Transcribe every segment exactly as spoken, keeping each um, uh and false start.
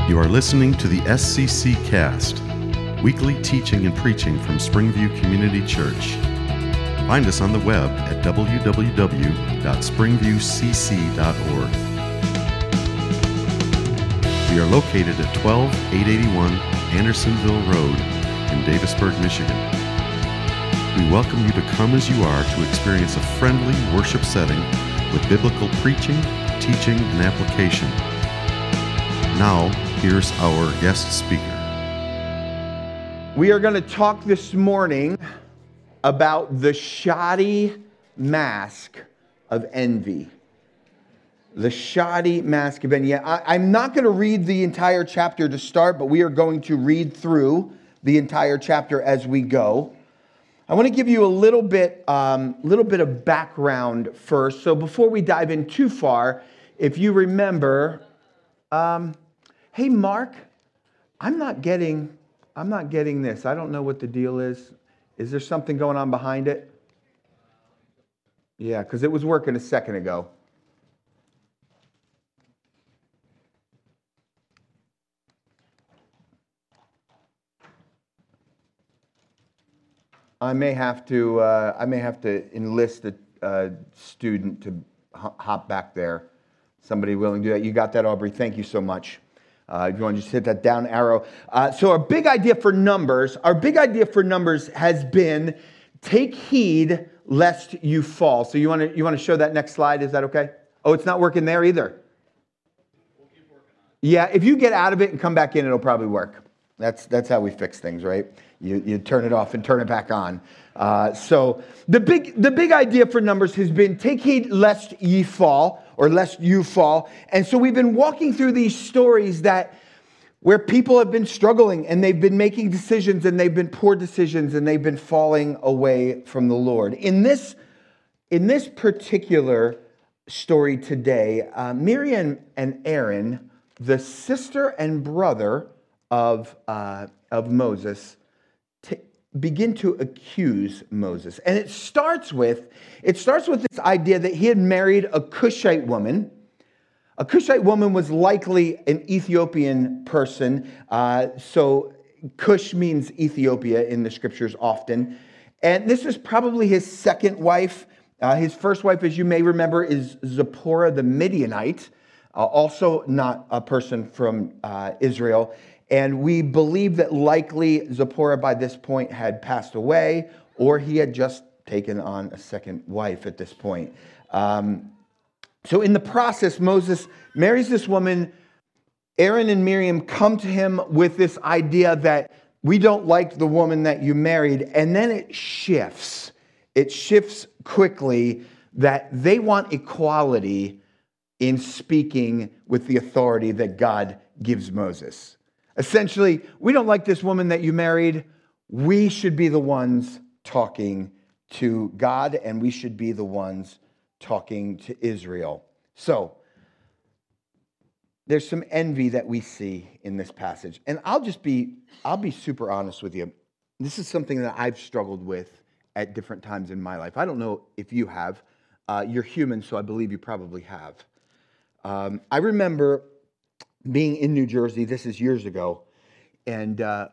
You are listening to the S C C Cast, weekly teaching and preaching from Springview Community Church. Find us on the web at w w w dot springview c c dot org. We are located at twelve eight eighty-one Andersonville Road in Davisburg, Michigan. We welcome you to come as you are to experience a friendly worship setting with biblical preaching, teaching, and application. Now, here's our guest speaker. We are going to talk this morning about the shoddy mask of envy. The shoddy mask of envy. I, I'm not going to read the entire chapter to start, but we are going to read through the entire chapter as we go. I want to give you a little bit, um, little bit of background first. So before we dive in too far, if you remember, um, hey Mark, I'm not getting, I'm not getting this. I don't know what the deal is. Is there something going on behind it? Yeah, because it was working a second ago. I may have to, uh, I may have to enlist a uh, student to hop back there. Somebody willing to do that. You got that, Aubrey? Thank you so much. Uh, if you want to just hit that down arrow. Uh, so our big idea for numbers, our big idea for numbers has been take heed lest you fall. So you want to you want to show that next slide? Is that okay? Oh, it's not working there either. We'll keep working on it. Yeah, if you get out of it and come back in, it'll probably work. That's that's how we fix things, right? You you turn it off and turn it back on. Uh, so the big the big idea for numbers has been take heed lest ye fall. Or lest you fall. And so we've been walking through these stories that where people have been struggling and they've been making decisions and they've been poor decisions and they've been falling away from the Lord. In this, in this particular story today, uh, Miriam and Aaron, the sister and brother of, uh, of Moses, t- begin to accuse Moses. And it starts with, it starts with this idea that he had married a Cushite woman. A Cushite woman was likely an Ethiopian person. Uh, so Cush means Ethiopia in the scriptures often. And this is probably his second wife. Uh, his first wife, as you may remember, is Zipporah the Midianite, uh, also not a person from uh, Israel. And we believe that likely Zipporah by this point had passed away, or he had just taken on a second wife at this point. Um, so in the process, Moses marries this woman. Aaron and Miriam come to him with this idea that we don't like the woman that you married. And then it shifts. It shifts quickly that they want equality in speaking with the authority that God gives Moses. Essentially, we don't like this woman that you married. We should be the ones talking to God, and we should be the ones talking to Israel. So, there's some envy that we see in this passage. And I'll just be, I'll be super honest with you. This is something that I've struggled with at different times in my life. I don't know if you have. Uh, you're human, so I believe you probably have. Um, I remember being in New Jersey, this is years ago, and uh,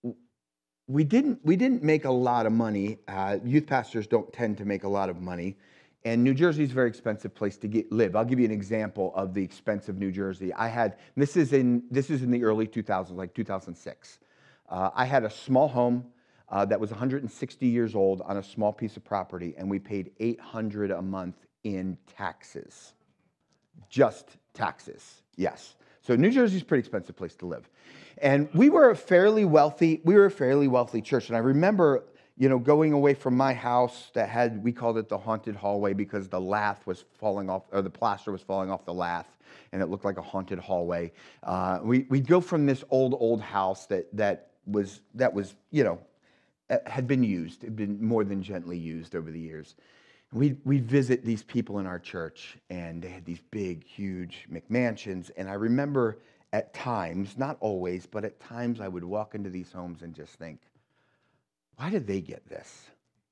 we didn't we didn't make a lot of money. Uh, youth pastors don't tend to make a lot of money, and New Jersey is a very expensive place to get, live. I'll give you an example of the expense of New Jersey. I had this is in this is in the early two thousands, like two thousand six. Uh, I had a small home uh, that was one hundred sixty years old on a small piece of property, and we paid eight hundred dollars a month in taxes, just taxes. Yes. So New Jersey's a pretty expensive place to live. And we were a fairly wealthy, we were a fairly wealthy church. And I remember, you know, going away from my house that had, we called it the haunted hallway because the lath was falling off, or the plaster was falling off the lath, and it looked like a haunted hallway. Uh, we, we'd go from this old, old house that that was, that was, you know, had been used, had been more than gently used over the years. We'd, we'd visit these people in our church, and they had these big, huge McMansions. And I remember at times, not always, but at times I would walk into these homes and just think, why did they get this?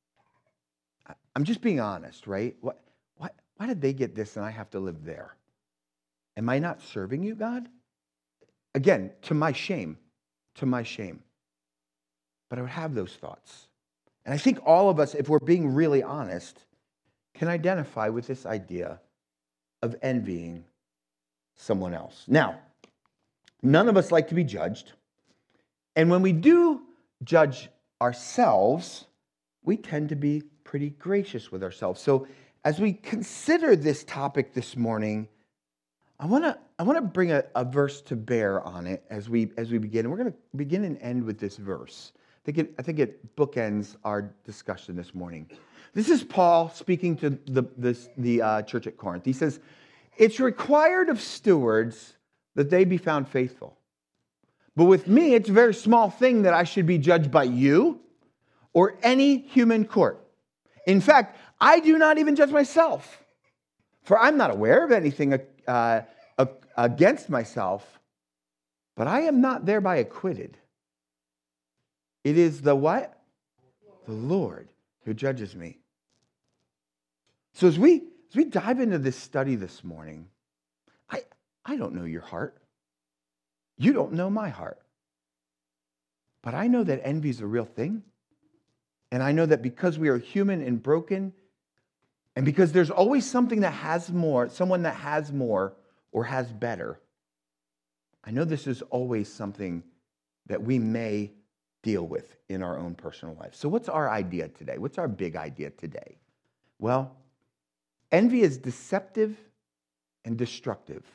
I'm just being honest, right? What, why, why did they get this and I have to live there? Am I not serving you, God? Again, to my shame, to my shame. But I would have those thoughts. And I think all of us, if we're being really honest, can identify with this idea of envying someone else. Now, none of us like to be judged. And when we do judge ourselves, we tend to be pretty gracious with ourselves. So as we consider this topic this morning, I want to I want to bring a, a verse to bear on it as we as we begin. And we're going to begin and end with this verse. I think it, I think it bookends our discussion this morning. This is Paul speaking to the this, the uh, church at Corinth. He says, "It's required of stewards that they be found faithful. But with me, it's a very small thing that I should be judged by you or any human court. In fact, I do not even judge myself, for I'm not aware of anything uh, against myself, but I am not thereby acquitted. It is the what? The Lord who judges me." So as we as we dive into this study this morning, I I don't know your heart. You don't know my heart. But I know that envy is a real thing. And I know that because we are human and broken, and because there's always something that has more, someone that has more or has better, I know this is always something that we may deal with in our own personal life. So what's our idea today? What's our big idea today? Well, envy is deceptive and destructive.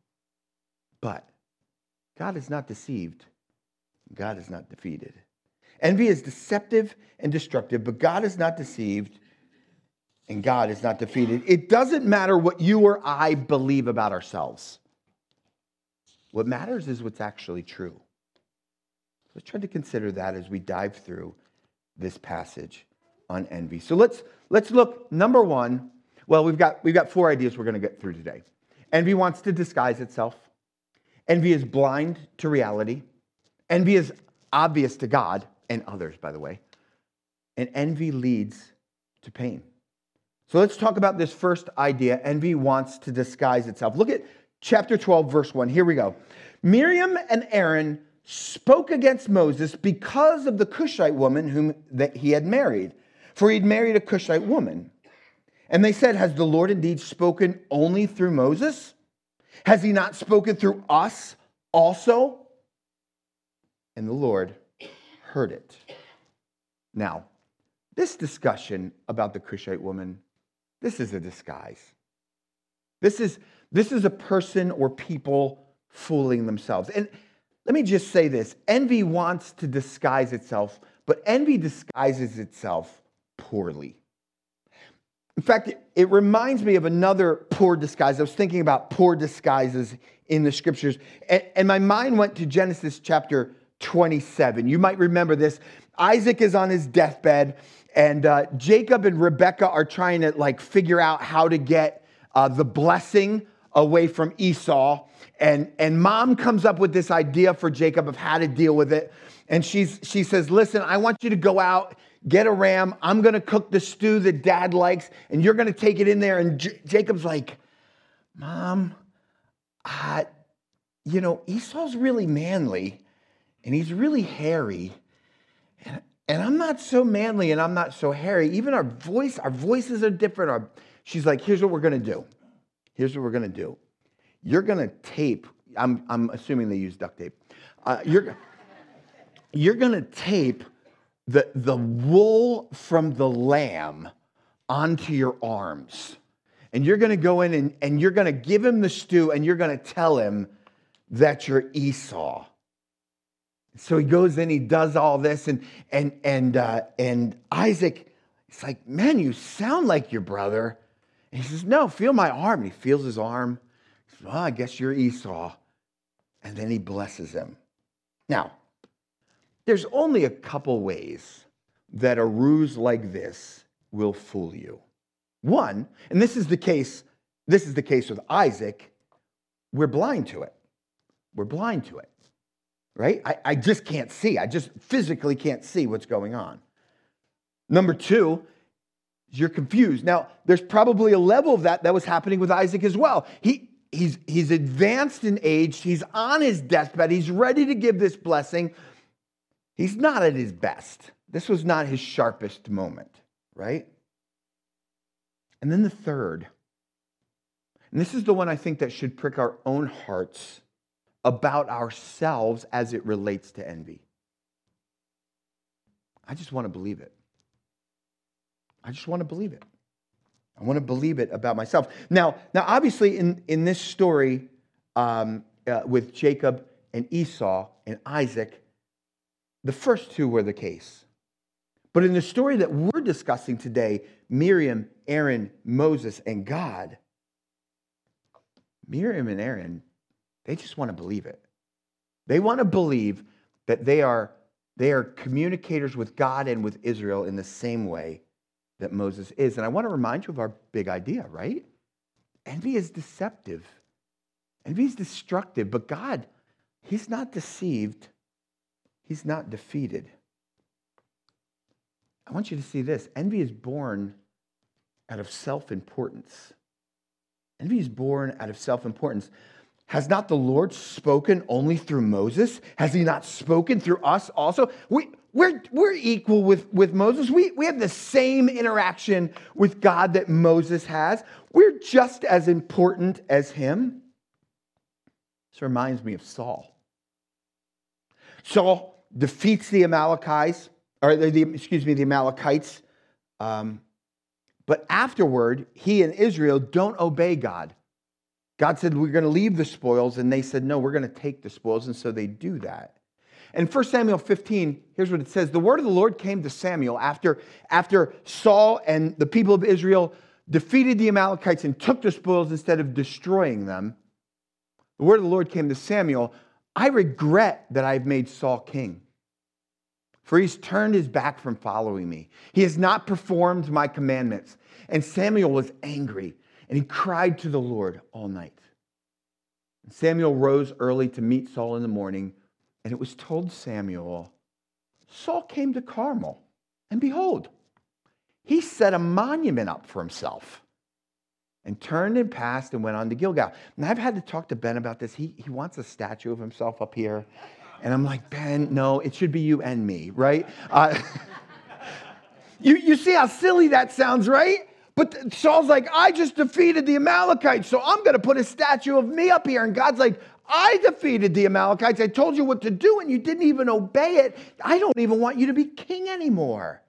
But God is not deceived. God is not defeated. Envy is deceptive and destructive, but God is not deceived and God is not defeated. It doesn't matter what you or I believe about ourselves. What matters is what's actually true. Let's try to consider that as we dive through this passage on envy. So let's let's look, number one, well, we've got we've got four ideas we're going to get through today. Envy wants to disguise itself. Envy is blind to reality. Envy is obvious to God and others, by the way. And envy leads to pain. So let's talk about this first idea. Envy wants to disguise itself. Look at chapter twelve, verse one. Here we go. Miriam and Aaron spoke against Moses because of the Cushite woman whom that he had married, for he'd married a Cushite woman. And they said, "Has the Lord indeed spoken only through Moses? Has he not spoken through us also?" And the Lord heard it. Now, this discussion about the Cushite woman, this is a disguise. This is, this is a person or people fooling themselves. And let me just say this. Envy wants to disguise itself, but envy disguises itself poorly. In fact, it, it reminds me of another poor disguise. I was thinking about poor disguises in the scriptures, and, and my mind went to Genesis chapter twenty-seven. You might remember this. Isaac is on his deathbed, and uh, Jacob and Rebekah are trying to like figure out how to get uh, the blessing away from Esau. And, and mom comes up with this idea for Jacob of how to deal with it. And she's, she says, "Listen, I want you to go out, get a ram. I'm going to cook the stew that dad likes, and you're going to take it in there." And J- Jacob's like, "Mom, uh, you know, Esau's really manly, and he's really hairy. And, and I'm not so manly, and I'm not so hairy. Even our voice, our voices are different." Our, she's like, "Here's what we're going to do. Here's what we're going to do. You're going to tape." I'm, I'm assuming they use duct tape. Uh, you're, you're going to tape the, the wool from the lamb onto your arms. And you're going to go in and, and you're going to give him the stew, and you're going to tell him that you're Esau. So he goes in, he does all this, and and and uh, and Isaac, he's like, "Man, you sound like your brother." And he says, "No, feel my arm." And he feels his arm. He says, "Well, I guess you're Esau." And then he blesses him. Now, there's only a couple ways that a ruse like this will fool you. One, and this is the case, this is the case with Isaac, we're blind to it. We're blind to it. Right? I, I just can't see. I just physically can't see what's going on. Number two, you're confused. Now, there's probably a level of that that was happening with Isaac as well. He he's, he's advanced in age. He's on his deathbed. He's ready to give this blessing. He's not at his best. This was not his sharpest moment, right? And then the third, and this is the one I think that should prick our own hearts about ourselves as it relates to envy. I just want to believe it. I just want to believe it. I want to believe it about myself. Now, now obviously, in, in this story um, uh, with Jacob and Esau and Isaac, the first two were the case. But in the story that we're discussing today, Miriam, Aaron, Moses, and God, Miriam and Aaron, they just want to believe it. They want to believe that they are, they are communicators with God and with Israel in the same way that Moses is. And I want to remind you of our big idea, right? Envy is deceptive. Envy is destructive. But God, he's not deceived. He's not defeated. I want you to see this. Envy is born out of self-importance. Envy is born out of self-importance. Has not the Lord spoken only through Moses? Has he not spoken through us also? We, we're, we're equal with, with Moses. We, we have the same interaction with God that Moses has. We're just as important as him. This reminds me of Saul. Saul defeats the Amalekites, or the, the excuse me, the Amalekites. Um, but afterward, he and Israel don't obey God. God said, we're going to leave the spoils, and they said, no, we're going to take the spoils, and so they do that. And First Samuel fifteen, here's what it says. The word of the Lord came to Samuel after, after Saul and the people of Israel defeated the Amalekites and took the spoils instead of destroying them. The word of the Lord came to Samuel. I regret that I've made Saul king, for he's turned his back from following me. He has not performed my commandments. And Samuel was angry, and he cried to the Lord all night. And Samuel rose early to meet Saul in the morning, and it was told Samuel, Saul came to Carmel, and behold, he set a monument up for himself and turned and passed and went on to Gilgal. And I've had to talk to Ben about this. He, he wants a statue of himself up here. And I'm like, Ben, no, it should be you and me, right? Uh, you, you see how silly that sounds, right? But Saul's like, I just defeated the Amalekites, so I'm going to put a statue of me up here. And God's like, I defeated the Amalekites. I told you what to do, and you didn't even obey it. I don't even want you to be king anymore.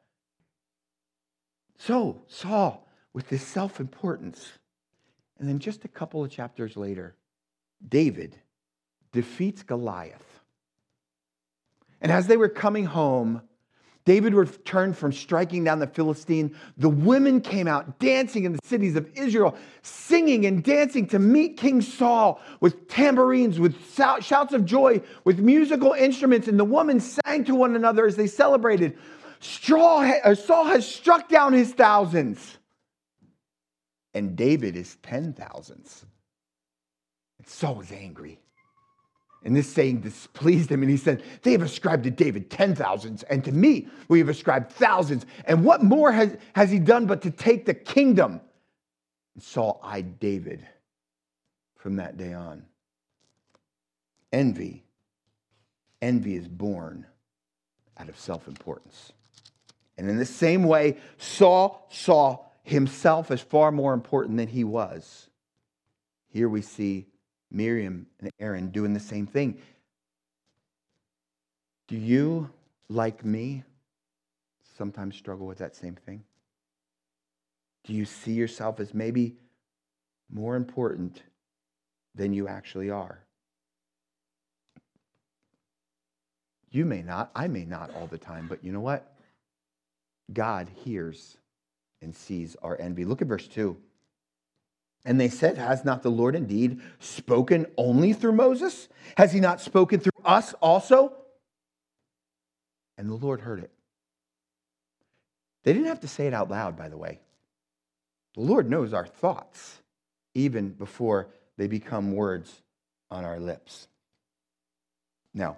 So Saul, with this self-importance, and then just a couple of chapters later, David defeats Goliath. And as they were coming home, David returned from striking down the Philistine. The women came out dancing in the cities of Israel, singing and dancing to meet King Saul with tambourines, with shouts of joy, with musical instruments. And the women sang to one another as they celebrated. Saul has struck down his thousands, and David is ten thousands. And Saul was angry. And this saying displeased him, and he said, they have ascribed to David ten thousands, and to me we have ascribed thousands. And what more has, has he done but to take the kingdom? And Saul eyed David from that day on. Envy. Envy is born out of self-importance. And in the same way, Saul saw himself as far more important than he was. Here we see Miriam and Aaron doing the same thing. Do you, like me, sometimes struggle with that same thing? Do you see yourself as maybe more important than you actually are? You may not, I may not all the time, but you know what? God hears and sees our envy. Look at verse two. And they said, has not the Lord indeed spoken only through Moses? Has he not spoken through us also? And the Lord heard it. They didn't have to say it out loud, by the way. The Lord knows our thoughts even before they become words on our lips. Now,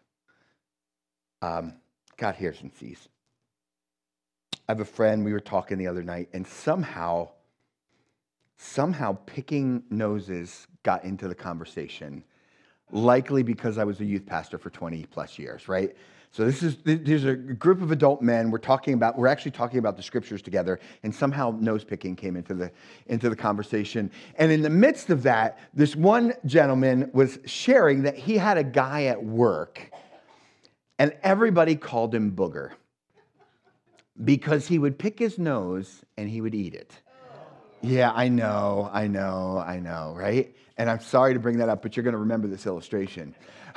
um, God hears and sees. I have a friend, we were talking the other night, and somehow... somehow picking noses got into the conversation, likely because I was a youth pastor for twenty plus years, right? So this is, there's a group of adult men. We're talking about, we're actually talking about the scriptures together, and somehow nose picking came into the, into the conversation. And in the midst of that, this one gentleman was sharing that he had a guy at work, and everybody called him Booger because he would pick his nose and he would eat it. Yeah, I know, I know, I know, right? And I'm sorry to bring that up, but you're going to remember this illustration.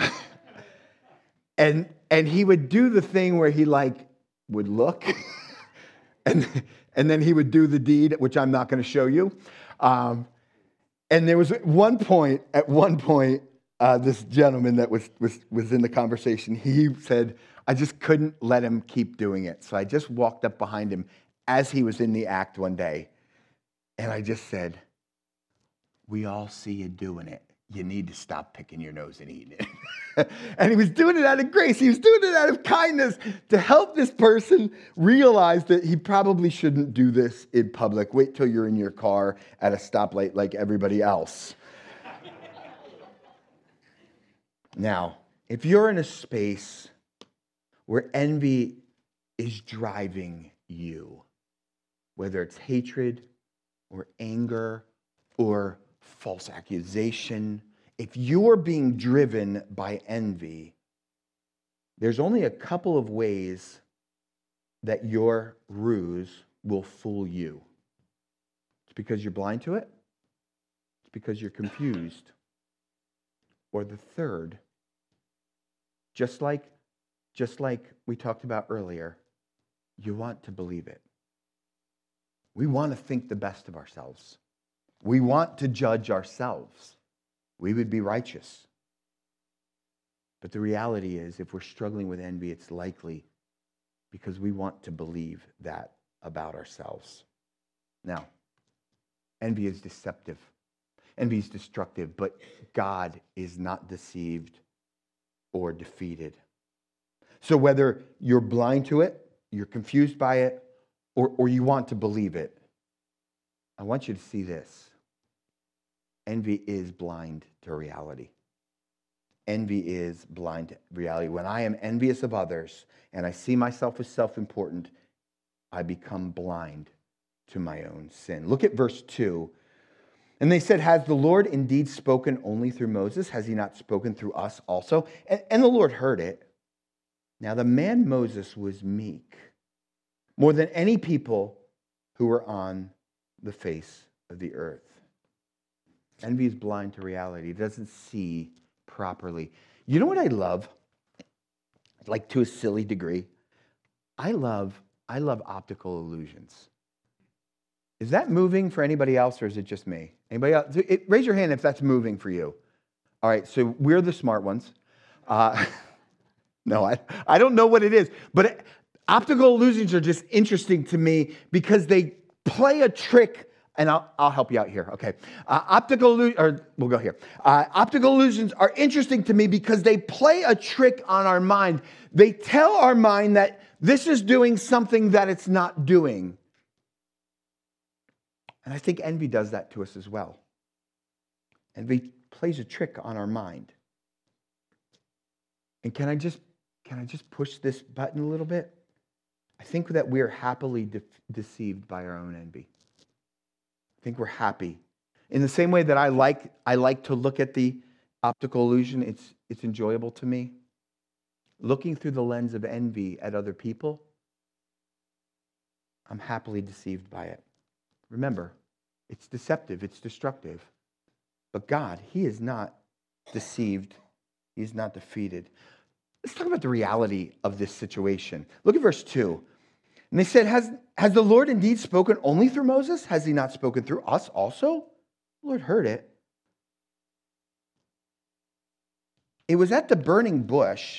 And and he would do the thing where he like would look, and and then he would do the deed, which I'm not going to show you. Um, and there was one point, at one point, uh, this gentleman that was was was in the conversation, he said, I just couldn't let him keep doing it. So I just walked up behind him as he was in the act one day, and I just said, we all see you doing it. You need to stop picking your nose and eating it. And he was doing it out of grace. He was doing it out of kindness to help this person realize that he probably shouldn't do this in public. Wait till you're in your car at a stoplight like everybody else. Now, if you're in a space where envy is driving you, whether it's hatred or anger or false accusation, if you're being driven by envy, there's only a couple of ways that your ruse will fool you. It's because you're blind to it. It's because you're confused. Or the third, just like, just like we talked about earlier, you want to believe it. We want to think the best of ourselves. We want to judge ourselves. We would be righteous. But the reality is, if we're struggling with envy, it's likely because we want to believe that about ourselves. Now, envy is deceptive. Envy is destructive, but God is not deceived or defeated. So whether you're blind to it, you're confused by it, or, or you want to believe it, I want you to see this. Envy is blind to reality. Envy is blind to reality. When I am envious of others and I see myself as self-important, I become blind to my own sin. Look at verse two. And they said, has the Lord indeed spoken only through Moses? Has he not spoken through us also? And, and the Lord heard it. Now the man Moses was meek, more than any people who were on the face of the earth. Envy is blind to reality. It doesn't see properly. You know what I love? Like to a silly degree. I love, I love optical illusions. Is that moving for anybody else, or is it just me? Anybody else? It, raise your hand if that's moving for you. All right, so we're the smart ones. Uh, no, I, I don't know what it is. But it, optical illusions are just interesting to me because they play a trick. And I'll, I'll help you out here, okay? Uh, optical, or we'll go here. Uh, optical illusions are interesting to me because they play a trick on our mind. They tell our mind that this is doing something that it's not doing. And I think envy does that to us as well. Envy plays a trick on our mind. And can I just, can I just push this button a little bit? I think that we're happily de- deceived by our own envy. I think we're happy. In the same way that I like I like to look at the optical illusion, it's it's enjoyable to me. Looking through the lens of envy at other people, I'm happily deceived by it. Remember, it's deceptive, it's destructive. But God, He is not deceived. He is not defeated. Let's talk about the reality of this situation. Look at verse two. And they said, has, has the Lord indeed spoken only through Moses? Has he not spoken through us also? The Lord heard it. It was at the burning bush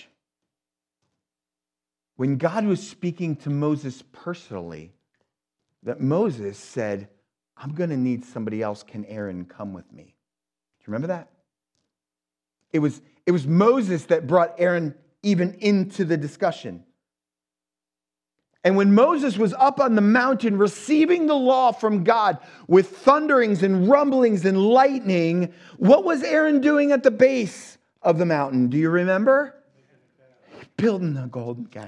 when God was speaking to Moses personally that Moses said, I'm going to need somebody else. Can Aaron come with me? Do you remember that? It was, it was Moses that brought Aaron even into the discussion. And when Moses was up on the mountain receiving the law from God with thunderings and rumblings and lightning, what was Aaron doing at the base of the mountain? Do you remember? Building the golden calf.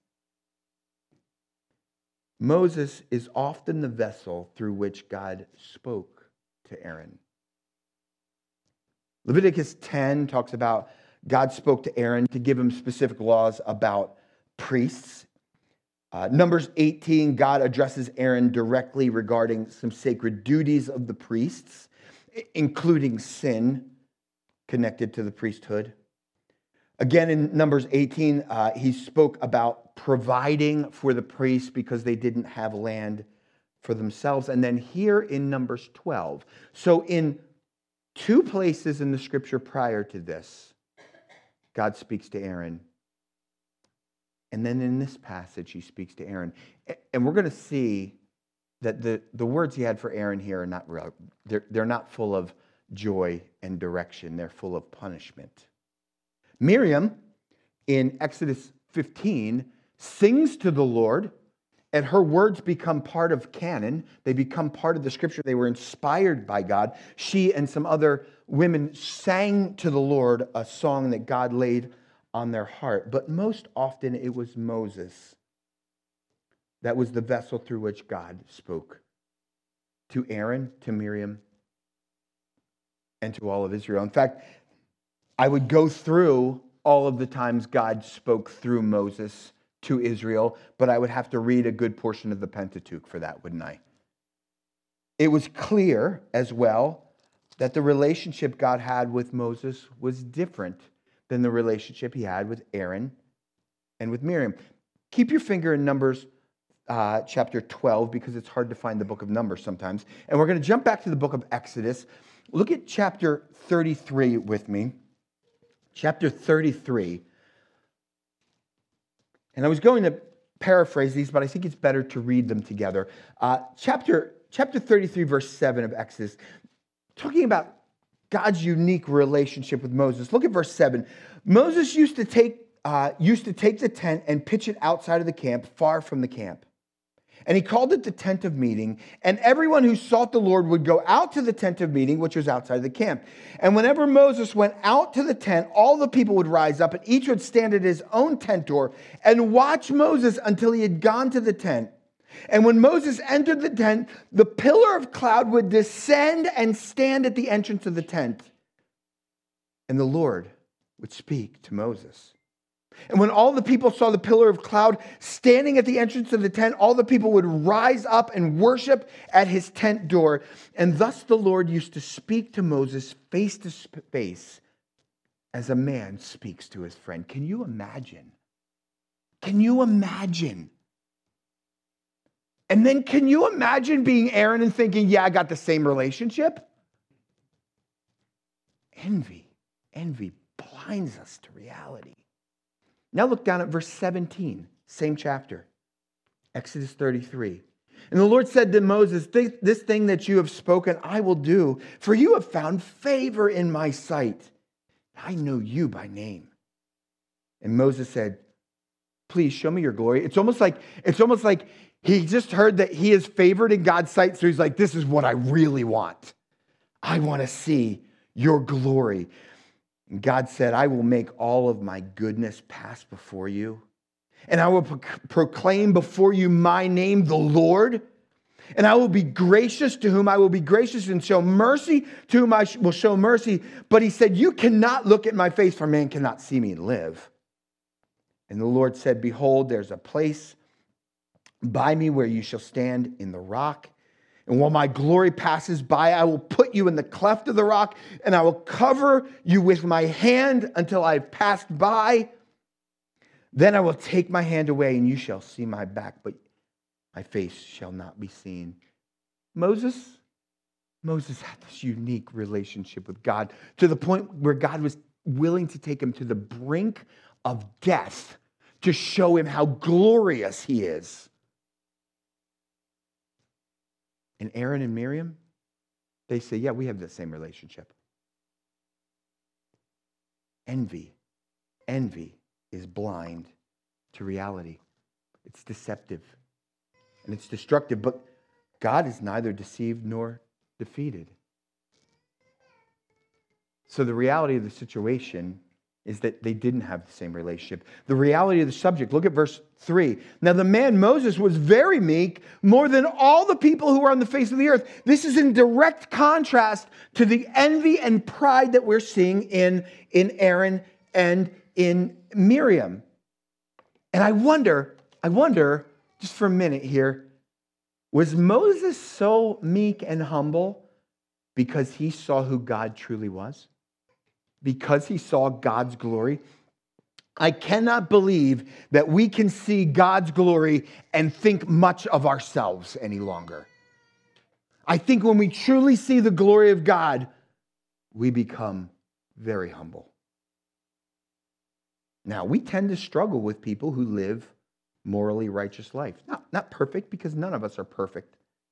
Moses is often the vessel through which God spoke to Aaron. Leviticus ten talks about God spoke to Aaron to give him specific laws about priests. Uh, Numbers eighteen, God addresses Aaron directly regarding some sacred duties of the priests, including sin connected to the priesthood. Again, in Numbers eighteen, uh, he spoke about providing for the priests because they didn't have land for themselves. And then here in Numbers twelve. So in two places in the scripture prior to this, God speaks to Aaron. And then in this passage, he speaks to Aaron. And we're going to see that the, the words he had for Aaron here are not real. They're, they're not full of joy and direction. They're full of punishment. Miriam, in Exodus fifteen, sings to the Lord, and her words become part of canon. They become part of the scripture. They were inspired by God. She and some other women sang to the Lord a song that God laid on their heart. But most often it was Moses that was the vessel through which God spoke to Aaron, to Miriam, and to all of Israel. In fact, I would go through all of the times God spoke through Moses to Israel, but I would have to read a good portion of the Pentateuch for that, wouldn't I? It was clear as well that the relationship God had with Moses was different than the relationship he had with Aaron and with Miriam. Keep your finger in Numbers uh, chapter twelve, because it's hard to find the book of Numbers sometimes. And we're going to jump back to the book of Exodus. Look at chapter thirty-three with me. Chapter thirty-three. And I was going to paraphrase these, but I think it's better to read them together. Uh, chapter, chapter thirty-three, verse seven of Exodus, talking about God's unique relationship with Moses. Look at verse seven. Moses used to take uh, used to take the tent and pitch it outside of the camp, far from the camp. And he called it the tent of meeting. And everyone who sought the Lord would go out to the tent of meeting, which was outside the camp. And whenever Moses went out to the tent, all the people would rise up, and each would stand at his own tent door and watch Moses until he had gone to the tent. And when Moses entered the tent, the pillar of cloud would descend and stand at the entrance of the tent. And the Lord would speak to Moses. And when all the people saw the pillar of cloud standing at the entrance of the tent, all the people would rise up and worship at his tent door. And thus the Lord used to speak to Moses face to face as a man speaks to his friend. Can you imagine? Can you imagine? And then can you imagine being Aaron and thinking, yeah, I got the same relationship? Envy. Envy blinds us to reality. Now look down at verse seventeen, same chapter, Exodus thirty-three. And the Lord said to Moses, this thing that you have spoken, I will do, for you have found favor in my sight. I know you by name. And Moses said, please show me your glory. It's almost like, it's almost like he just heard that he is favored in God's sight. So he's like, this is what I really want. I want to see your glory. And God said, I will make all of my goodness pass before you. And I will pro- proclaim before you my name, the Lord. And I will be gracious to whom I will be gracious and show mercy to whom I sh- will show mercy. But he said, you cannot look at my face, for man cannot see me and live. And the Lord said, behold, there's a place by me where you shall stand in the rock. And while my glory passes by, I will put you in the cleft of the rock, and I will cover you with my hand until I have passed by. Then I will take my hand away, and you shall see my back, but my face shall not be seen. Moses, Moses had this unique relationship with God to the point where God was willing to take him to the brink of death to show him how glorious he is. And Aaron and Miriam, they say, yeah, we have the same relationship. Envy. Envy is blind to reality. It's deceptive and it's destructive, but God is neither deceived nor defeated. So the reality of the situation is that they didn't have the same relationship. The reality of the subject, look at verse three. Now the man Moses was very meek, more than all the people who were on the face of the earth. This is in direct contrast to the envy and pride that we're seeing in, in Aaron and in Miriam. And I wonder, I wonder, just for a minute here, was Moses so meek and humble because he saw who God truly was? Because he saw God's glory? I cannot believe that we can see God's glory and think much of ourselves any longer. I think when we truly see the glory of God, we become very humble. Now, we tend to struggle with people who live morally righteous life. Not, not perfect, because none of us are perfect.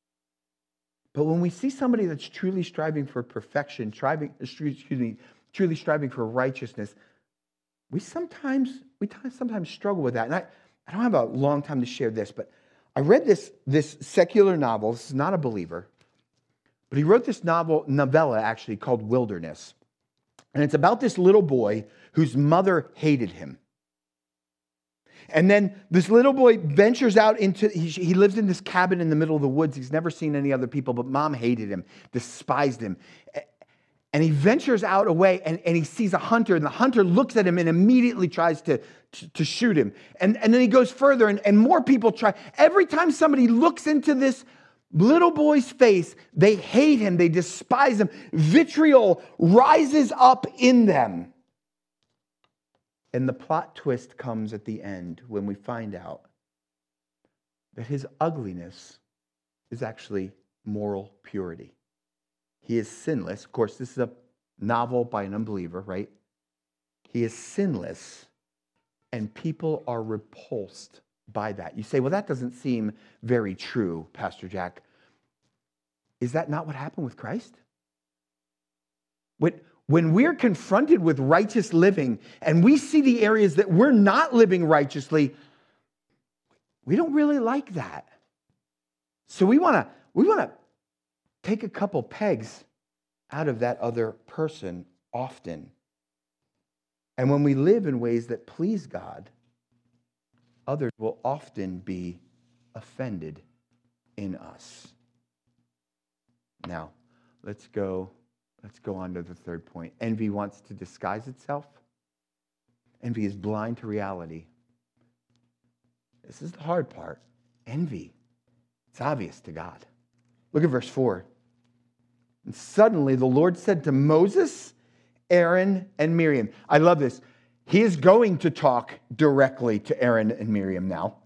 But when we see somebody that's truly striving for perfection, striving, excuse me, truly striving for righteousness, we sometimes we sometimes struggle with that. And I, I don't have a long time to share this, but I read this, this secular novel. This is not a believer, but he wrote this novel, novella actually, called Wilderness. And it's about this little boy whose mother hated him. And then this little boy ventures out into, he, he lives in this cabin in the middle of the woods. He's never seen any other people, but mom hated him, despised him. And he ventures out away and, and he sees a hunter, and the hunter looks at him and immediately tries to, to, to shoot him. And, and then he goes further and, and more people try. Every time somebody looks into this little boy's face, they hate him, they despise him. Vitriol rises up in them. And the plot twist comes at the end when we find out that his ugliness is actually moral purity. He is sinless. Of course, this is a novel by an unbeliever, right? He is sinless, and people are repulsed by that. You say, well, that doesn't seem very true, Pastor Jack. Is that not what happened with Christ? When, when we're confronted with righteous living and we see the areas that we're not living righteously, we don't really like that. So we want to we want to take a couple pegs out of that other person often. And when we live in ways that please God, others will often be offended in us. Now, let's go, let's go on to the third point. Envy wants to disguise itself. Envy is blind to reality. This is the hard part. Envy. It's obvious to God. Look at verse four. And suddenly the Lord said to Moses, Aaron, and Miriam. I love this. He is going to talk directly to Aaron and Miriam now.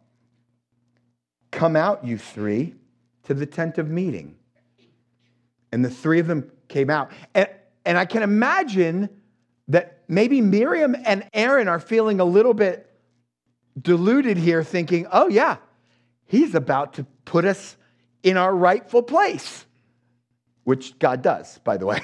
Come out, you three, to the tent of meeting. And the three of them came out. And, and I can imagine that maybe Miriam and Aaron are feeling a little bit deluded here, thinking, oh yeah, he's about to put us in our rightful place. Which God does, by the way.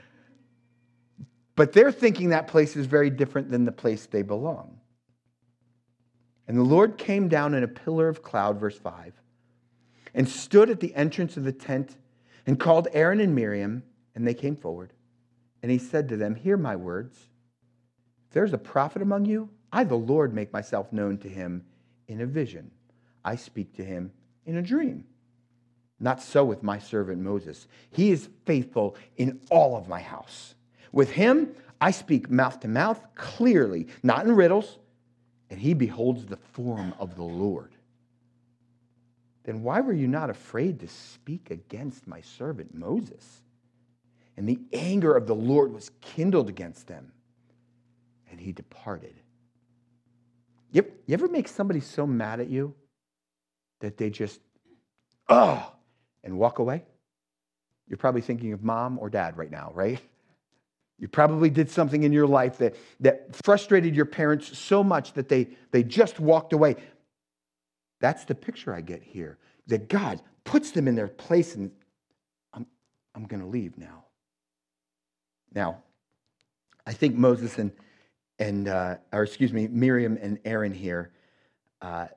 But they're thinking that place is very different than the place they belong. And the Lord came down in a pillar of cloud, verse five, and stood at the entrance of the tent and called Aaron and Miriam, and they came forward. And he said to them, hear my words. If there's a prophet among you, I, the Lord, make myself known to him in a vision. I speak to him in a dream. Not so with my servant Moses. He is faithful in all of my house. With him, I speak mouth to mouth clearly, not in riddles, and he beholds the form of the Lord. Then why were you not afraid to speak against my servant Moses? And the anger of the Lord was kindled against them, and he departed. You ever, you ever make somebody so mad at you that they just, oh, and walk away? You're probably thinking of mom or dad right now, right? You probably did something in your life that, that frustrated your parents so much that they, they just walked away. That's the picture I get here, that God puts them in their place, and I'm, I'm going to leave now. Now, I think Moses and, and uh, or excuse me, Miriam and Aaron here, uh,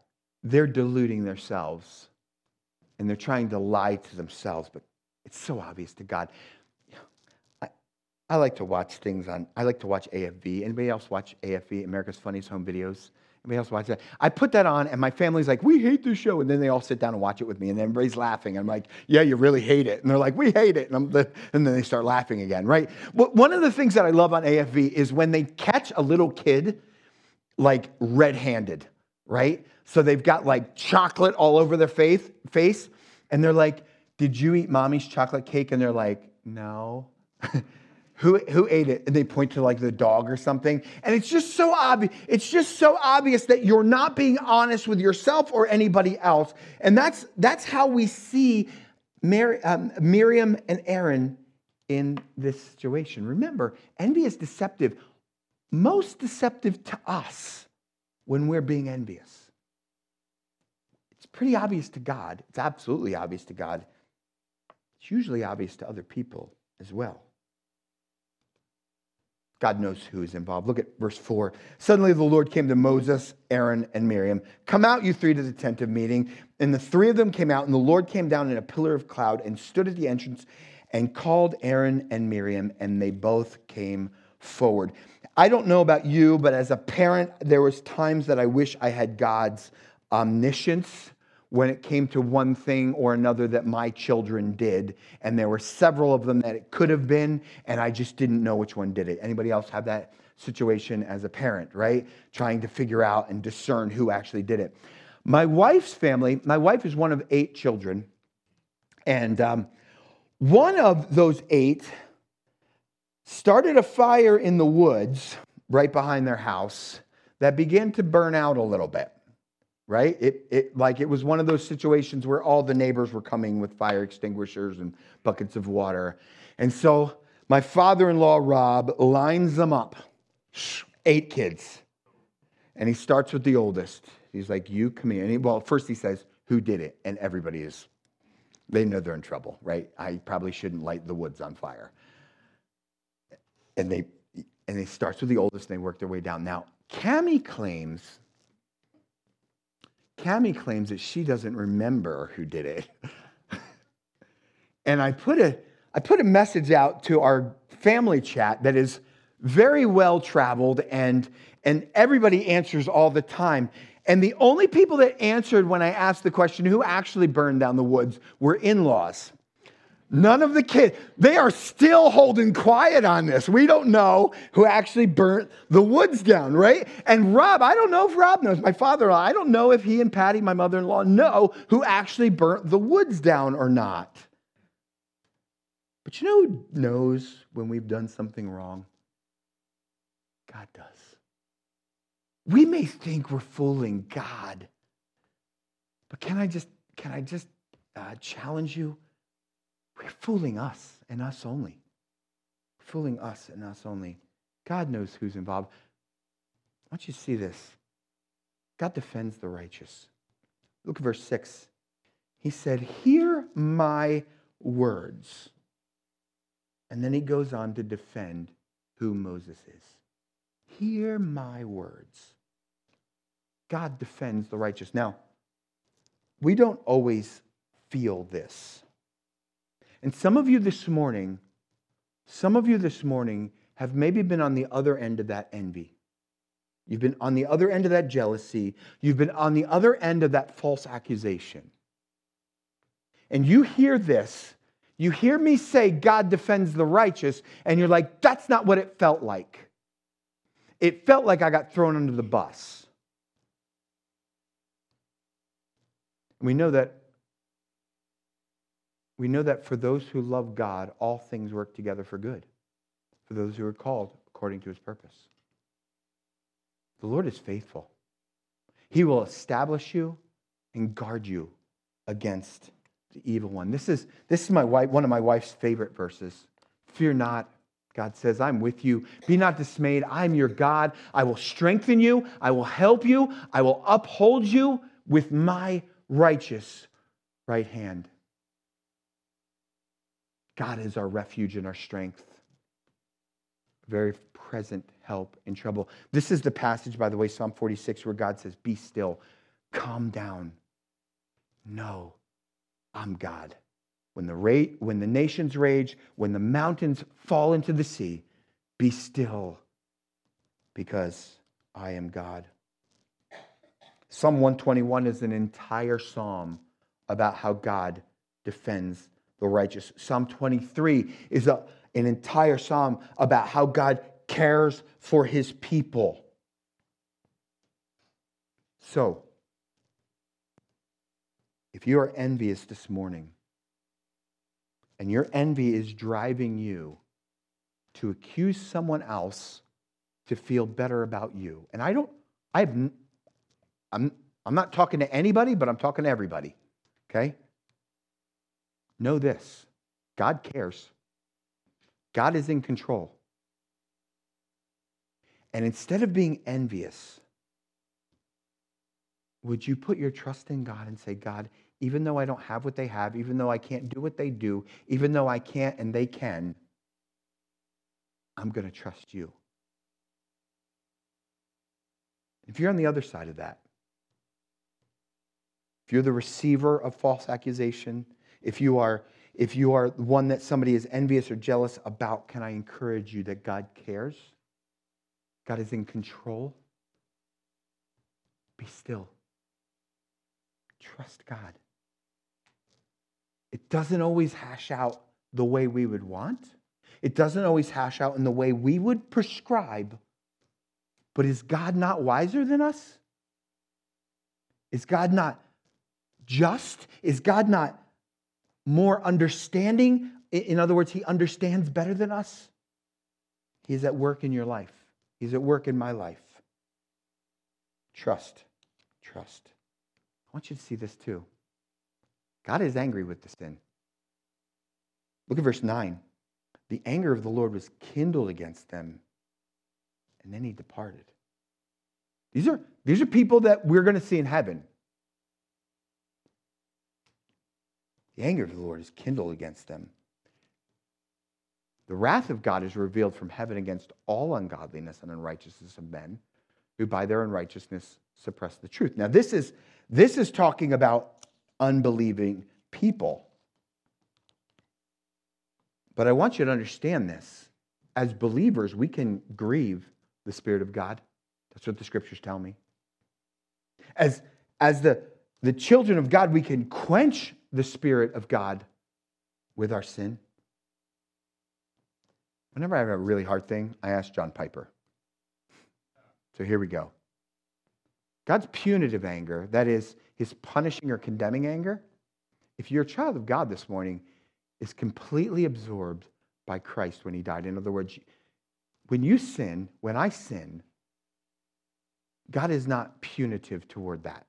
they're deluding themselves and they're trying to lie to themselves, but it's so obvious to God. I, I like to watch things on, I like to watch A F V. Anybody else watch A F V, America's Funniest Home Videos? Anybody else watch that? I put that on and my family's like, we hate this show. And then they all sit down and watch it with me and everybody's laughing. I'm like, yeah, you really hate it. And they're like, we hate it. And, I'm the, and then they start laughing again, right? But one of the things that I love on A F V is when they catch a little kid like red-handed, right? So they've got like chocolate all over their face, face and they're like, did you eat mommy's chocolate cake? And they're like, no. Who, who ate it? And they point to like the dog or something. And it's just so obvious. It's just so obvious that you're not being honest with yourself or anybody else. And that's, that's how we see Mar- um, Miriam and Aaron in this situation. Remember, envy is deceptive. Most deceptive to us when we're being envious. It's pretty obvious to God. It's absolutely obvious to God. It's usually obvious to other people as well. God knows who is involved. Look at verse four. Suddenly the Lord came to Moses, Aaron, and Miriam. Come out, you three, to the tent of meeting. And the three of them came out, and the Lord came down in a pillar of cloud and stood at the entrance and called Aaron and Miriam, and they both came forward. I don't know about you, but as a parent, there was times that I wish I had God's omniscience when it came to one thing or another that my children did. And there were several of them that it could have been, and I just didn't know which one did it. Anybody else have that situation as a parent, right? Trying to figure out and discern who actually did it. My wife's family, my wife is one of eight children. And um, one of those eight started a fire in the woods right behind their house that began to burn out a little bit. Right? It, it like it was one of those situations where all the neighbors were coming with fire extinguishers and buckets of water. And so my father-in-law, Rob, lines them up. Eight kids. And he starts with the oldest. He's like, you come here. And he, well, first he says, who did it? And everybody is, they know they're in trouble, right? I probably shouldn't light the woods on fire. And they, and he starts with the oldest and they work their way down. Now, Cammie claims Cammie claims that she doesn't remember who did it. And I put a I put a message out to our family chat that is very well traveled and, and everybody answers all the time. And the only people that answered when I asked the question, who actually burned down the woods, were in-laws. None of the kids. They are still holding quiet on this. We don't know who actually burnt the woods down, right? And Rob, I don't know if Rob knows, my father-in-law, I don't know if he and Patty, my mother-in-law, know who actually burnt the woods down or not. But you know who knows when we've done something wrong? God does. We may think we're fooling God, but can I just, can I just uh, challenge you? We're fooling us and us only. Fooling us and us only. God knows who's involved. I want you to see this. God defends the righteous. Look at verse six. He said, hear my words. And then he goes on to defend who Moses is. Hear my words. God defends the righteous. Now, we don't always feel this. And some of you this morning, some of you this morning have maybe been on the other end of that envy. You've been on the other end of that jealousy. You've been on the other end of that false accusation. And you hear this. You hear me say God defends the righteous, and you're like, that's not what it felt like. It felt like I got thrown under the bus. We know that We know that for those who love God, all things work together for good. For those who are called according to his purpose. The Lord is faithful. He will establish you and guard you against the evil one. This is, this is my wife, one of my wife's favorite verses. Fear not, God says, I'm with you. Be not dismayed. I'm your God. I will strengthen you. I will help you. I will uphold you with my righteous right hand. God is our refuge and our strength. Very present help in trouble. This is the passage, by the way, Psalm forty-six, where God says, be still. calm down. No, I'm God. When the, ra- when the nations rage, when the mountains fall into the sea, be still, because I am God. Psalm one twenty-one is an entire psalm about how God defends the righteous. Psalm twenty-three is a, an entire psalm about how God cares for his people. So, if you are envious this morning, and your envy is driving you to accuse someone else to feel better about you, and I don't, I have, I'm, I'm not talking to anybody, but I'm talking to everybody, okay? Know this, God cares. God is in control. And instead of being envious, would you put your trust in God and say, God, even though I don't have what they have, even though I can't do what they do, even though I can't and they can, I'm going to trust you. If you're on the other side of that, if you're the receiver of false accusation, if you are, if you are one that somebody is envious or jealous about, can I encourage you that God cares? God is in control. Be still. Trust God. It doesn't always hash out the way we would want. It doesn't always hash out in the way we would prescribe. But is God not wiser than us? Is God not just? Is God not more understanding? In other words, he understands better than us. He's at work in your life. He's at work in my life. Trust. Trust. I want you to see this too. God is angry with the sin. Look at verse nine. The anger of the Lord was kindled against them, and then he departed. These are, these are people that we're going to see in heaven. The anger of the Lord is kindled against them. The wrath of God is revealed from heaven against all ungodliness and unrighteousness of men, who by their unrighteousness suppress the truth. Now, this is, this is talking about unbelieving people. But I want you to understand this. As believers, we can grieve the Spirit of God. That's what the scriptures tell me. As, as the, the children of God, we can quench the Spirit of God with our sin. Whenever I have a really hard thing, I ask John Piper. So here we go. God's punitive anger, that is his punishing or condemning anger, if you're a child of God this morning, is completely absorbed by Christ when he died. In other words, when you sin, when I sin, God is not punitive toward that.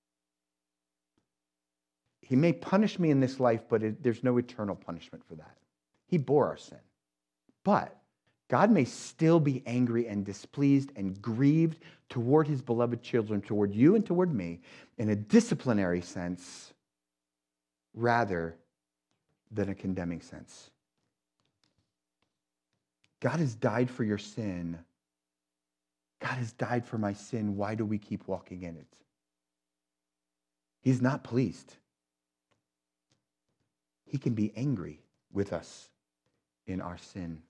He may punish me in this life, but it, there's no eternal punishment for that. He bore our sin. But God may still be angry and displeased and grieved toward his beloved children, toward you and toward me, in a disciplinary sense, rather than a condemning sense. God has died for your sin. God has died for my sin. Why do we keep walking in it? He's not pleased. He can be angry with us in our sin.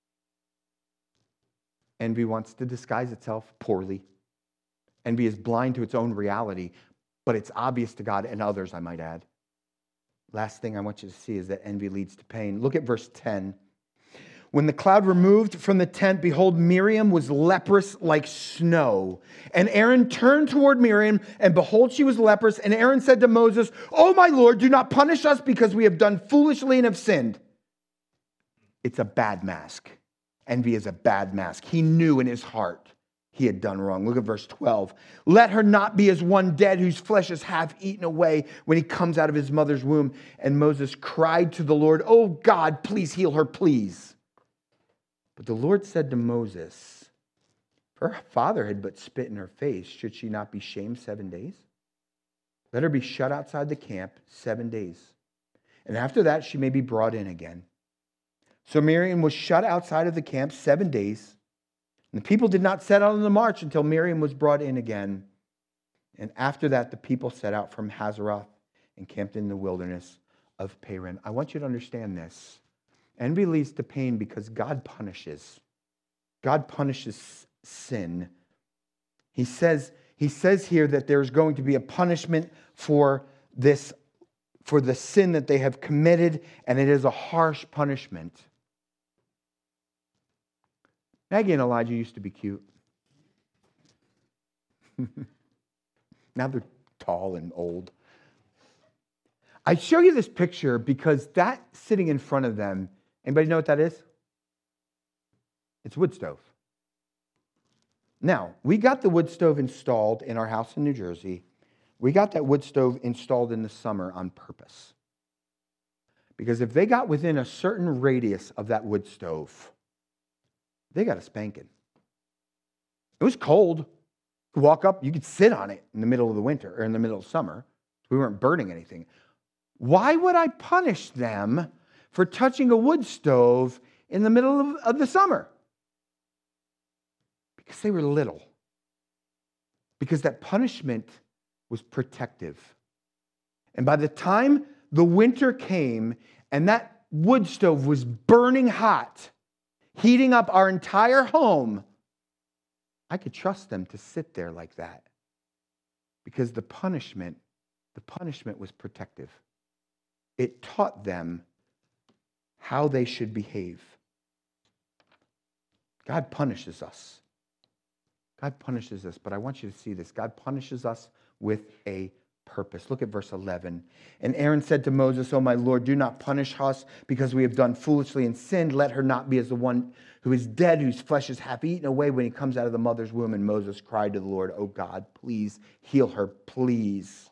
Envy wants to disguise itself poorly. Envy is blind to its own reality, but it's obvious to God and others, I might add. Last thing I want you to see is that envy leads to pain. Look at verse ten. When the cloud removed from the tent, behold, Miriam was leprous like snow. And Aaron turned toward Miriam, and behold, she was leprous. And Aaron said to Moses, "Oh, my Lord, do not punish us because we have done foolishly and have sinned." It's a bad mask. Envy is a bad mask. He knew in his heart he had done wrong. Look at verse twelve. Let her not be as one dead whose flesh is half eaten away when he comes out of his mother's womb. And Moses cried to the Lord, "Oh God, please heal her, please." But the Lord said to Moses, if her father had but spit in her face, should she not be shamed seven days? Let her be shut outside the camp seven days. And after that, she may be brought in again. So Miriam was shut outside of the camp seven days. And the people did not set out on the march until Miriam was brought in again. And after that, the people set out from Hazeroth and camped in the wilderness of Paran. I want you to understand this. Envy leads to pain because God punishes. God punishes sin. He says, he says here that there's going to be a punishment for this, for the sin that they have committed, and it is a harsh punishment. Maggie and Elijah used to be cute. Now they're tall and old. I show you this picture because that sitting in front of them, anybody know what that is? It's wood stove. Now, we got the wood stove installed in our house in New Jersey. We got that wood stove installed in the summer on purpose. Because if they got within a certain radius of that wood stove, they got a spanking. It was cold. You could walk up, you could sit on it in the middle of the winter or in the middle of summer. We weren't burning anything. Why would I punish them for touching a wood stove in the middle of, of the summer? Because they were little. Because that punishment was protective. And by the time the winter came and that wood stove was burning hot, heating up our entire home, I could trust them to sit there like that. Because the punishment, the punishment was protective. It taught them how they should behave. God punishes us. God punishes us, but I want you to see this. God punishes us with a purpose. Look at verse eleven. And Aaron said to Moses, "O my Lord, do not punish us because we have done foolishly and sinned. Let her not be as the one who is dead, whose flesh is half eaten away when he comes out of the mother's womb." And Moses cried to the Lord, "O God, please heal her, please."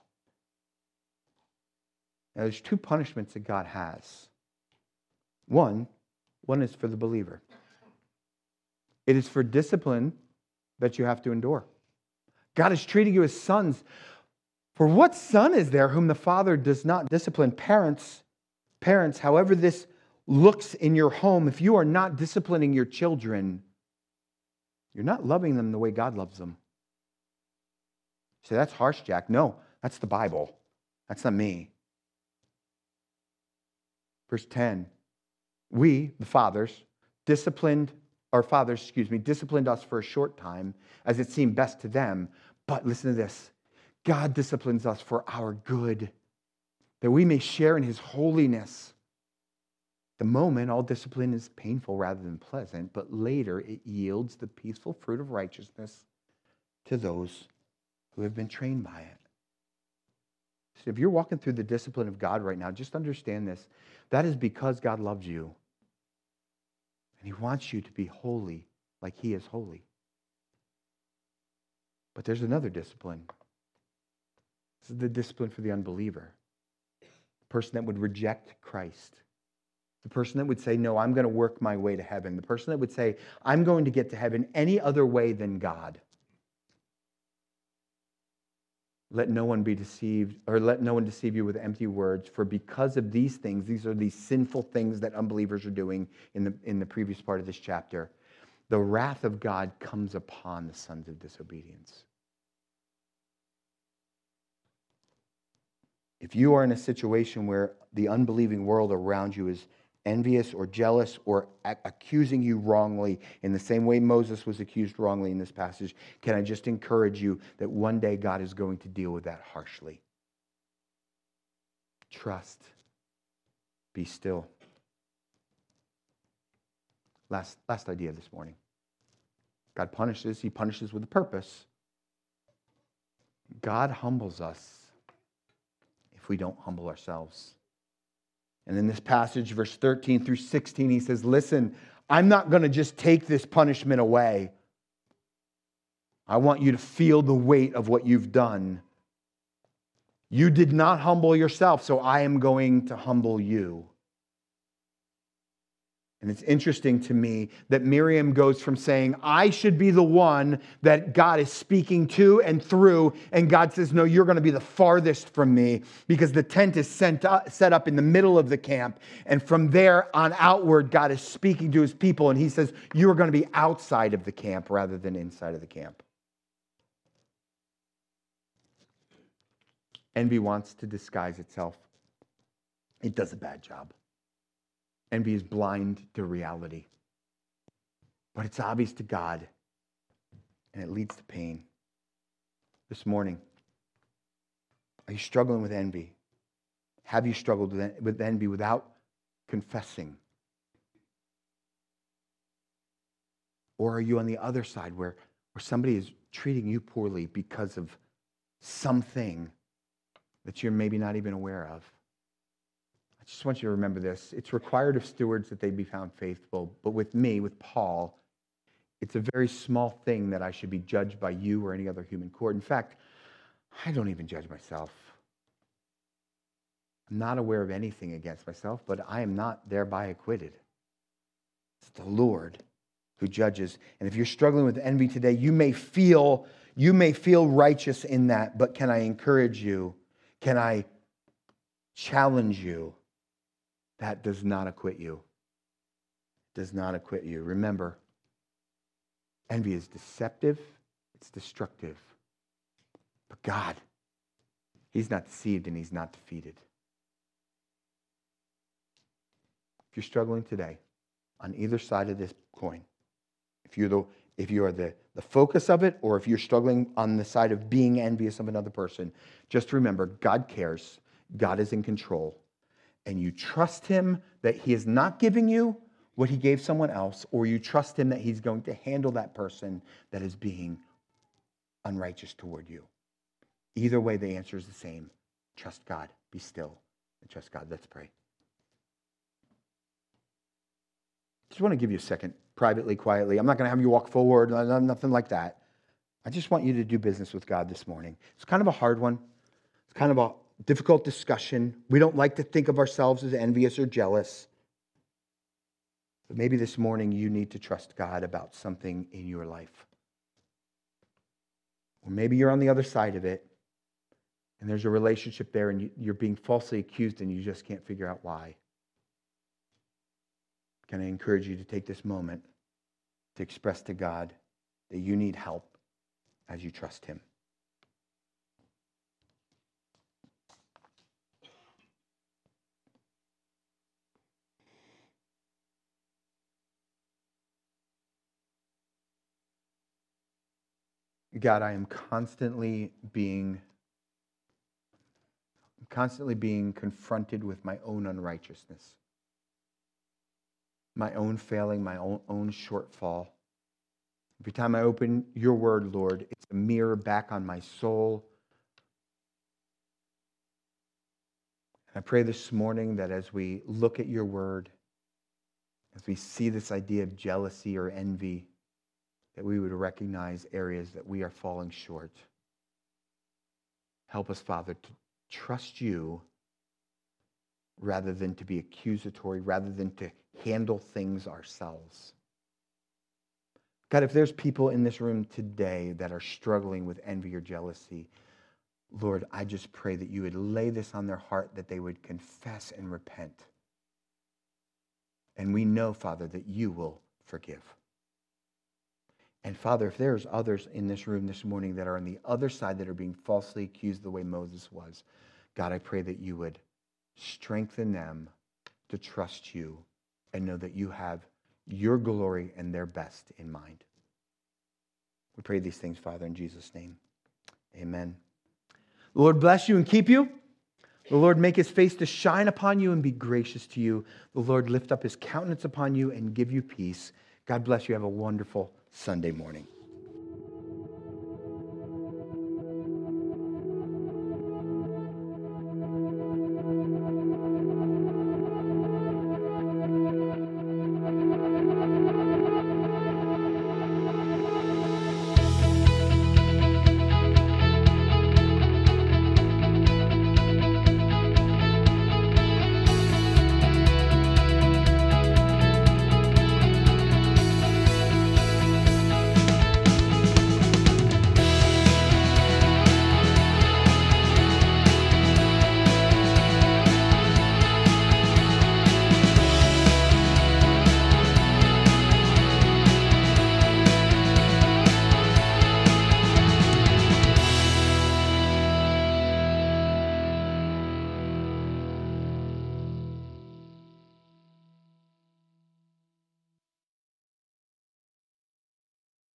Now, there's two punishments that God has. One, one is for the believer. It is for discipline that you have to endure. God is treating you as sons. For what son is there whom the father does not discipline? Parents, parents, however this looks in your home, if you are not disciplining your children, you're not loving them the way God loves them. You say, that's harsh, Jack. No, that's the Bible. That's not me. Verse ten, we, the fathers, disciplined, our fathers, excuse me, disciplined us for a short time as it seemed best to them. But listen to this. God disciplines us for our good, that we may share in his holiness. The moment, all discipline is painful rather than pleasant, but later it yields the peaceful fruit of righteousness to those who have been trained by it. So if you're walking through the discipline of God right now, just understand this. That is because God loves you. And he wants you to be holy like he is holy. But there's another discipline. This is the discipline for the unbeliever. The person that would reject Christ. The person that would say, no, I'm going to work my way to heaven. The person that would say, I'm going to get to heaven any other way than God. Let no one be deceived, or let no one deceive you with empty words, for because of these things, these are these sinful things that unbelievers are doing in the, in the previous part of this chapter, the wrath of God comes upon the sons of disobedience. If you are in a situation where the unbelieving world around you is envious or jealous or accusing you wrongly in the same way Moses was accused wrongly in this passage, can I just encourage you that one day God is going to deal with that harshly. Trust. Be still. Last, last idea this morning. God punishes. He punishes with a purpose. God humbles us if we don't humble ourselves. And in this passage, verse thirteen through sixteen, he says, listen, I'm not going to just take this punishment away. I want you to feel the weight of what you've done. You did not humble yourself, so I am going to humble you. And it's interesting to me that Miriam goes from saying, I should be the one that God is speaking to and through, and God says, no, you're going to be the farthest from me, because the tent is sent up, set up in the middle of the camp, and from there on outward, God is speaking to his people, and he says, you are going to be outside of the camp rather than inside of the camp. Envy wants to disguise itself. It does a bad job. Envy is blind to reality. But it's obvious to God, and it leads to pain. This morning, are you struggling with envy? Have you struggled with envy without confessing? Or are you on the other side where, where somebody is treating you poorly because of something that you're maybe not even aware of? I just want you to remember this. It's required of stewards that they be found faithful. But with me, with Paul, it's a very small thing that I should be judged by you or any other human court. In fact, I don't even judge myself. I'm not aware of anything against myself, but I am not thereby acquitted. It's the Lord who judges. And if you're struggling with envy today, you may feel, you may feel righteous in that, but can I encourage you? Can I challenge you? That does not acquit you. Does not acquit you. Remember, envy is deceptive, it's destructive. But God, He's not deceived and He's not defeated. If you're struggling today, on either side of this coin, if you're the if you are the, the focus of it, or if you're struggling on the side of being envious of another person, just remember, God cares. God is in control. And you trust Him that He is not giving you what He gave someone else, or you trust Him that He's going to handle that person that is being unrighteous toward you. Either way, the answer is the same. Trust God. Be still and trust God. Let's pray. Just want to give you a second, privately, quietly. I'm not going to have you walk forward, nothing like that. I just want you to do business with God this morning. It's kind of a hard one. It's kind of a difficult discussion. We don't like to think of ourselves as envious or jealous. But maybe this morning you need to trust God about something in your life. Or maybe you're on the other side of it, and there's a relationship there, and you're being falsely accused, and you just can't figure out why. Can I encourage you to take this moment to express to God that you need help as you trust Him? God, I am constantly being constantly being confronted with my own unrighteousness, my own failing, my own, own shortfall. Every time I open your word, Lord, it's a mirror back on my soul. And I pray this morning that as we look at your word, as we see this idea of jealousy or envy, that we would recognize areas that we are falling short. Help us, Father, to trust you rather than to be accusatory, rather than to handle things ourselves. God, if there's people in this room today that are struggling with envy or jealousy, Lord, I just pray that you would lay this on their heart, that they would confess and repent. And we know, Father, that you will forgive. And Father, if there's others in this room this morning that are on the other side that are being falsely accused the way Moses was, God, I pray that you would strengthen them to trust you and know that you have your glory and their best in mind. We pray these things, Father, in Jesus' name. Amen. The Lord bless you and keep you. The Lord make His face to shine upon you and be gracious to you. The Lord lift up His countenance upon you and give you peace. God bless you. Have a wonderful Sunday morning.